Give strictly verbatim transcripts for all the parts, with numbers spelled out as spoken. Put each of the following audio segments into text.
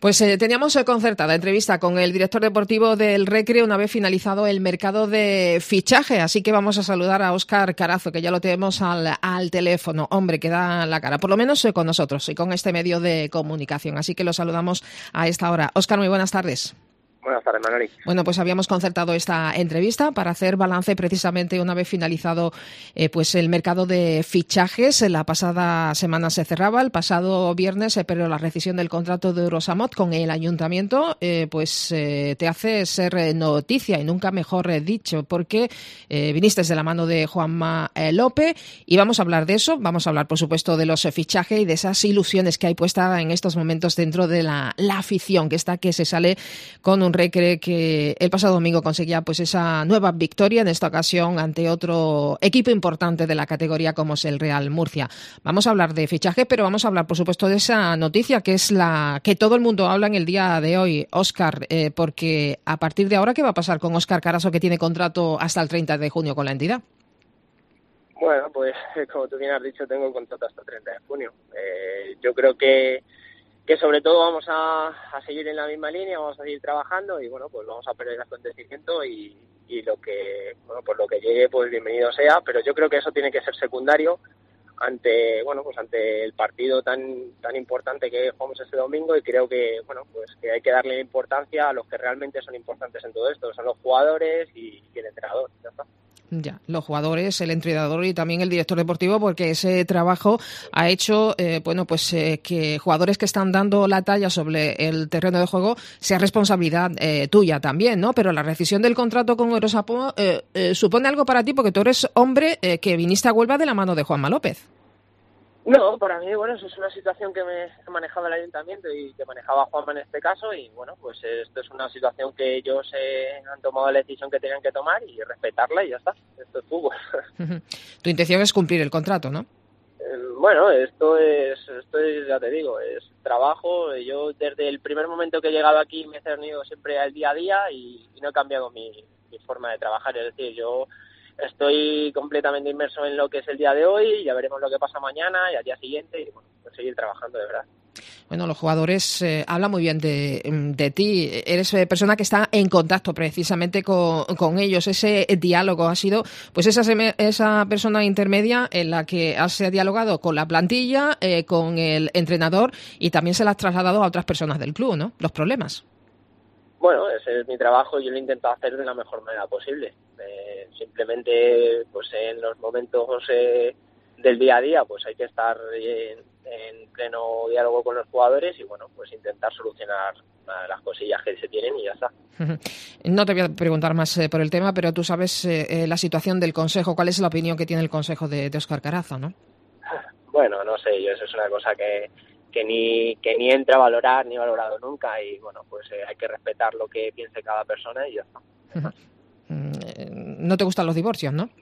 Pues eh, teníamos eh, concertada entrevista con el director deportivo del Recre una vez finalizado el mercado de fichaje, así que vamos a saludar a Óscar Carazo, que ya lo tenemos al, al teléfono. Hombre, que da la cara, por lo menos eh, con nosotros y con este medio de comunicación, así que lo saludamos a esta hora. Óscar, muy buenas tardes. Buenas tardes, Manoli. Bueno, pues habíamos concertado esta entrevista para hacer balance precisamente una vez finalizado eh, pues el mercado de fichajes. La pasada semana se cerraba, el pasado viernes, eh, pero la rescisión del contrato de Eurosamot con el ayuntamiento eh, pues eh, te hace ser noticia, y nunca mejor dicho, porque eh, viniste de la mano de Juanma eh, López, y vamos a hablar de eso. Vamos a hablar, por supuesto, de los fichajes y de esas ilusiones que hay puesta en estos momentos dentro de la, la afición, que está que se sale con un Recre que el pasado domingo conseguía pues esa nueva victoria, en esta ocasión ante otro equipo importante de la categoría como es el Real Murcia. Vamos a hablar de fichaje, pero vamos a hablar, por supuesto, de esa noticia que es la que todo el mundo habla en el día de hoy, Óscar, eh, porque a partir de ahora, ¿qué va a pasar con Óscar Carazo, que tiene contrato hasta el treinta de junio con la entidad? Bueno, pues como tú bien has dicho, tengo contrato hasta el treinta de junio. Eh, yo creo que que sobre todo vamos a, a seguir en la misma línea, vamos a seguir trabajando y bueno, pues vamos a perder el acontecimiento y, y lo que, bueno, pues lo que llegue, pues bienvenido sea, pero yo creo que eso tiene que ser secundario ante, bueno, pues ante el partido tan tan importante que jugamos este domingo, y creo que, bueno, pues que hay que darle importancia a los que realmente son importantes en todo esto, son los jugadores y, y el entrenador, ya está. Ya, los jugadores, el entrenador y también el director deportivo, porque ese trabajo ha hecho, eh, bueno, pues eh, que jugadores que están dando la talla sobre el terreno de juego sea responsabilidad eh, tuya también, ¿no? Pero la rescisión del contrato con Eurosamot eh, eh, supone algo para ti, porque tú eres hombre eh, que viniste a Huelva de la mano de Juanma López. No, para mí, bueno, eso es una situación que me que manejaba el ayuntamiento y que manejaba Juanma en este caso, y bueno, pues esto es una situación que ellos eh, han tomado la decisión que tenían que tomar y respetarla y ya está. Esto es fútbol. Tu intención es cumplir el contrato, ¿no? Bueno, esto es, esto es, ya te digo, es trabajo. Yo desde el primer momento que he llegado aquí me he cernido siempre al día a día y, y no he cambiado mi, mi forma de trabajar. Es decir, yo estoy completamente inmerso en lo que es el día de hoy, ya veremos lo que pasa mañana y al día siguiente, y bueno, pues seguir trabajando de verdad. Bueno, los jugadores eh, hablan muy bien de, de ti. Eres eh, persona que está en contacto precisamente con, con ellos. Ese diálogo ha sido, pues esa, esa persona intermedia en la que has dialogado con la plantilla, eh, con el entrenador, y también se las has trasladado a otras personas del club, ¿no? Los problemas. Bueno, ese es mi trabajo y yo lo he intentado hacer de la mejor manera posible. Eh, simplemente, pues en los momentos eh, del día a día, pues hay que estar en, en pleno diálogo con los jugadores y bueno, pues intentar solucionar las cosillas que se tienen y ya está. No te voy a preguntar más eh, por el tema, pero tú sabes eh, la situación del Consejo. ¿Cuál es la opinión que tiene el Consejo de, de Óscar Carazo, no? Bueno, no sé, yo eso es una cosa que que ni que ni entra a valorar ni he valorado nunca, y bueno, pues eh, hay que respetar lo que piense cada persona y ya está. No te gustan los divorcios, ¿no?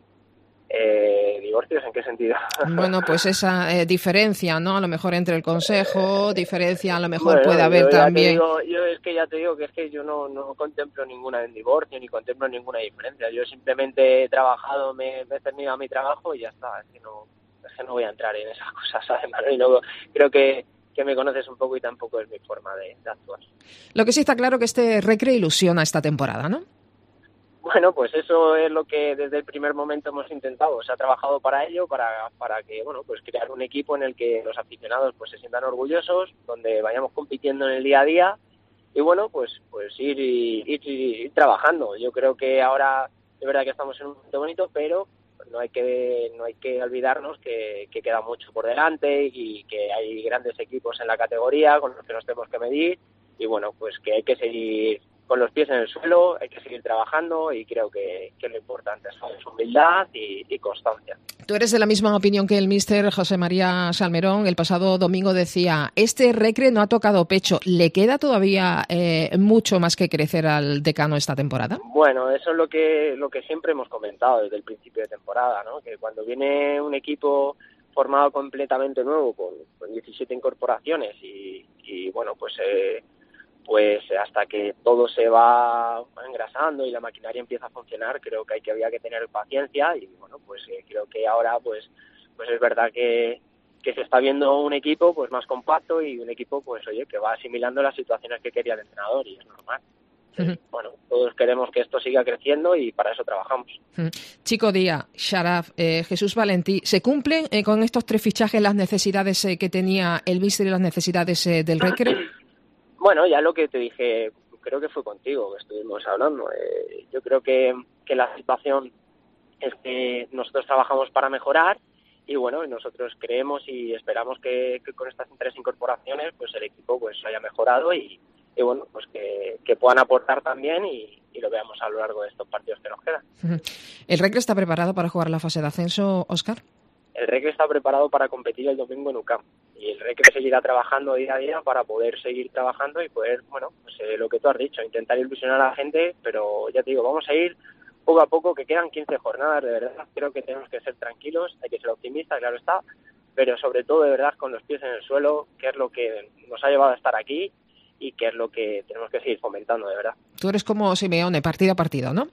Eh, ¿Divorcios en qué sentido? Bueno, pues esa eh, diferencia, ¿no? A lo mejor entre el consejo, diferencia a lo mejor bueno, puede haber yo ya también. Te digo, yo es que ya te digo que es que yo no, no contemplo ninguna en divorcio ni contemplo ninguna diferencia. Yo simplemente he trabajado, me, me he terminado a mi trabajo y ya está. Es que no, es que no voy a entrar en esas cosas, ¿sabes? Y no, creo que que me conoces un poco y tampoco es mi forma de, de actuar. Lo que sí está claro que este Recre ilusiona esta temporada, ¿no? Bueno, pues eso es lo que desde el primer momento hemos intentado. Se ha trabajado para ello, para para que, bueno, pues crear un equipo en el que los aficionados pues se sientan orgullosos, donde vayamos compitiendo en el día a día y bueno, pues pues ir ir, ir, ir trabajando. Yo creo que ahora de verdad que estamos en un momento bonito, pero no hay que no hay que olvidarnos que, que queda mucho por delante y que hay grandes equipos en la categoría con los que nos tenemos que medir y bueno, pues que hay que seguir con los pies en el suelo, hay que seguir trabajando y creo que, que lo importante es humildad y, y constancia. Tú eres de la misma opinión que el míster José María Salmerón. El pasado domingo decía, este Recre no ha tocado pecho. ¿Le queda todavía eh, mucho más que crecer al decano esta temporada? Bueno, eso es lo que lo que siempre hemos comentado desde el principio de temporada, ¿no? Que cuando viene un equipo formado completamente nuevo, con, con diecisiete incorporaciones y, y bueno, pues... Eh, pues hasta que todo se va engrasando y la maquinaria empieza a funcionar, creo que hay que había que tener paciencia y bueno, pues eh, creo que ahora pues pues es verdad que que se está viendo un equipo pues más compacto y un equipo pues oye que va asimilando las situaciones que quería el entrenador y es normal. Uh-huh. Bueno, todos queremos que esto siga creciendo y para eso trabajamos. Uh-huh. Chico Díaz, Sharaf, eh, Jesús Valentí, ¿se cumplen eh, con estos tres fichajes las necesidades eh, que tenía el míster y las necesidades eh, del Recre? Bueno, ya lo que te dije, creo que fue contigo que estuvimos hablando. Eh, yo creo que, que la situación es que nosotros trabajamos para mejorar y bueno, nosotros creemos y esperamos que, que con estas tres incorporaciones pues el equipo pues haya mejorado y y bueno, pues que, que puedan aportar también y, y lo veamos a lo largo de estos partidos que nos quedan. ¿El Recre está preparado para jugar la fase de ascenso, Óscar? El Recre está preparado para competir el domingo en U C A M y el Recre seguirá trabajando día a día para poder seguir trabajando y poder, bueno, pues eh, lo que tú has dicho, intentar ilusionar a la gente, pero ya te digo, vamos a ir poco a poco, que quedan quince jornadas, de verdad, creo que tenemos que ser tranquilos, hay que ser optimistas, claro está, pero sobre todo de verdad con los pies en el suelo, que es lo que nos ha llevado a estar aquí y que es lo que tenemos que seguir fomentando, de verdad. Tú eres como Simeone, partido a partido, ¿no?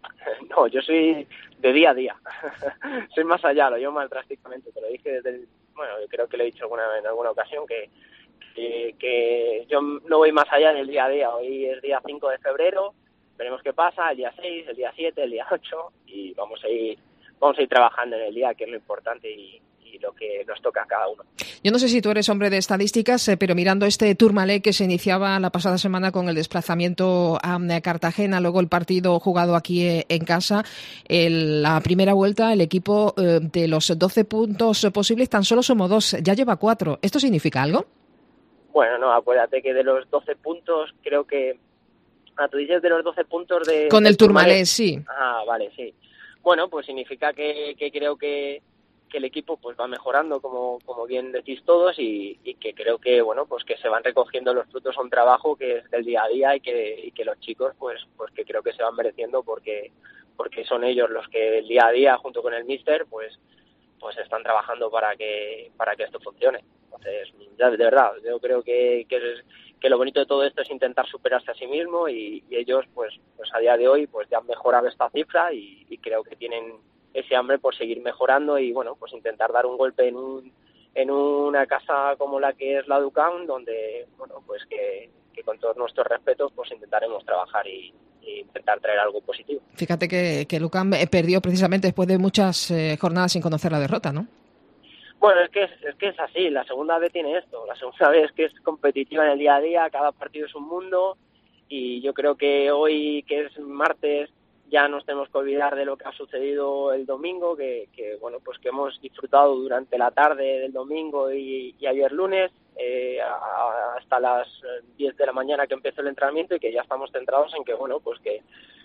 No, yo soy de día a día. Soy más allá, lo llevo más drásticamente. Te lo dije desde el... Bueno, yo creo que lo he dicho alguna en alguna ocasión, que, que, que yo no voy más allá del día a día. Hoy es día cinco de febrero, veremos qué pasa, el día seis, el día siete, el día ocho, y vamos a ir, vamos a ir trabajando en el día, que es lo importante y... y lo que nos toca a cada uno. Yo no sé si tú eres hombre de estadísticas, eh, pero mirando este Tourmalet que se iniciaba la pasada semana con el desplazamiento a, a Cartagena, luego el partido jugado aquí eh, en casa, el, la primera vuelta, el equipo eh, de los doce puntos posibles tan solo somos dos, ya lleva cuatro. ¿Esto significa algo? Bueno, no, acuérdate que de los doce puntos, creo que... Ah, tú dices de los doce puntos de... Con el Tourmalet, sí. Ah, vale, sí. Bueno, pues significa que, que creo que que el equipo pues va mejorando como como bien decís todos y, y que creo que bueno pues que se van recogiendo los frutos a un trabajo que es del día a día y que y que los chicos pues pues que creo que se van mereciendo porque porque son ellos los que el día a día junto con el míster pues pues están trabajando para que para que esto funcione. Entonces ya de verdad yo creo que que, es, que lo bonito de todo esto es intentar superarse a sí mismo y, y ellos pues pues a día de hoy pues ya han mejorado esta cifra y, y creo que tienen ese hambre por seguir mejorando y bueno pues intentar dar un golpe en un en una casa como la que es la de U C A M, donde bueno pues que, que con todos nuestros respetos pues intentaremos trabajar y, y intentar traer algo positivo. Fíjate que, que el U C A M perdió precisamente después de muchas eh, jornadas sin conocer la derrota, ¿no? Bueno, es que es, es que es así, la segunda vez tiene esto, la segunda vez que es competitiva en el día a día, cada partido es un mundo y yo creo que hoy que es martes ya nos tenemos que olvidar de lo que ha sucedido el domingo, que, que bueno pues que hemos disfrutado durante la tarde del domingo y, y ayer lunes eh, a, hasta las diez de la mañana que empezó el entrenamiento y que ya estamos centrados en que bueno pues que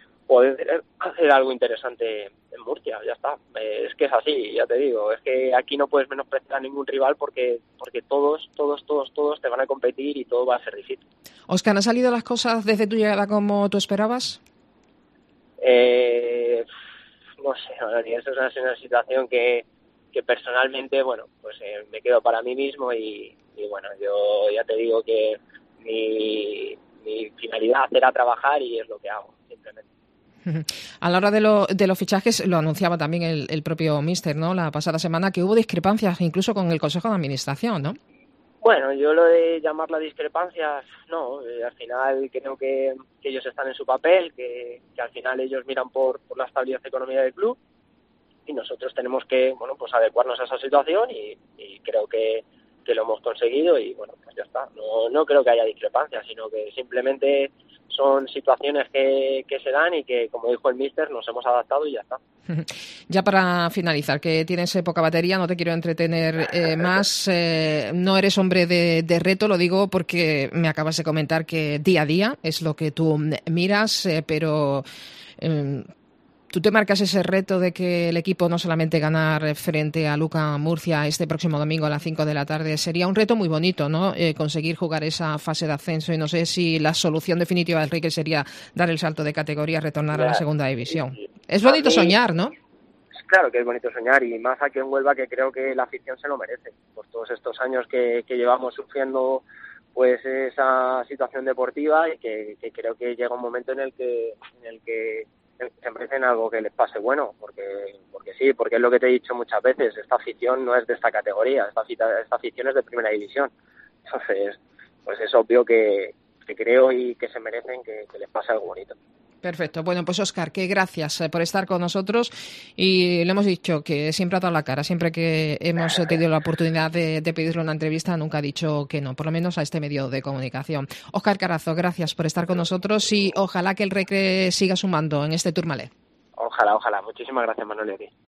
poder hacer algo interesante en Murcia, ya está. Eh, es que es así, ya te digo, es que aquí no puedes menospreciar a ningún rival porque porque todos, todos, todos, todos te van a competir y todo va a ser difícil. Óscar, ¿han salido las cosas desde tu llegada como tú esperabas? Eh, no sé, eso es una, una situación que, que personalmente, bueno, pues eh, me quedo para mí mismo y, y bueno, yo ya te digo que mi, mi finalidad era trabajar y es lo que hago, simplemente. A la hora de, lo, de los fichajes, lo anunciaba también el, el propio míster, ¿no? La pasada semana, que hubo discrepancias incluso con el Consejo de Administración, ¿no? Bueno, yo lo de llamarla discrepancias, no, eh, al final creo que, que ellos están en su papel, que, que al final ellos miran por, por la estabilidad económica del club y nosotros tenemos que, bueno, pues adecuarnos a esa situación y, y creo que, que lo hemos conseguido y bueno, pues ya está. No, no creo que haya discrepancias, sino que simplemente son situaciones que, que se dan y que, como dijo el míster, nos hemos adaptado y ya está. Ya para finalizar, que tienes eh, poca batería, no te quiero entretener eh, más. Eh, no eres hombre de, de reto, lo digo porque me acabas de comentar que día a día es lo que tú miras, eh, pero eh, tú te marcas ese reto de que el equipo no solamente ganar frente a Luca Murcia este próximo domingo a las cinco de la tarde. Sería un reto muy bonito, ¿no? Eh, conseguir jugar esa fase de ascenso y no sé si la solución definitiva del Recre sería dar el salto de categoría, retornar ya, a la segunda división. Sí, sí. Es bonito mí, soñar, ¿no? Claro que es bonito soñar y más aquí en Huelva, que creo que la afición se lo merece por todos estos años que, que llevamos sufriendo pues esa situación deportiva y que, que creo que llega un momento en el que en el que se merecen algo que les pase bueno, porque porque sí, porque es lo que te he dicho muchas veces, esta afición no es de esta categoría, esta, esta afición es de primera división. Entonces, pues es obvio que, que creo y que se merecen que, que les pase algo bonito. Perfecto. Bueno, pues Óscar, que gracias por estar con nosotros y le hemos dicho que siempre ha dado la cara, siempre que hemos tenido la oportunidad de, de pedirle una entrevista nunca ha dicho que no, por lo menos a este medio de comunicación. Óscar Carazo, gracias por estar con nosotros y ojalá que el Recre siga sumando en este Tourmalet. Ojalá, ojalá. Muchísimas gracias, Manuel.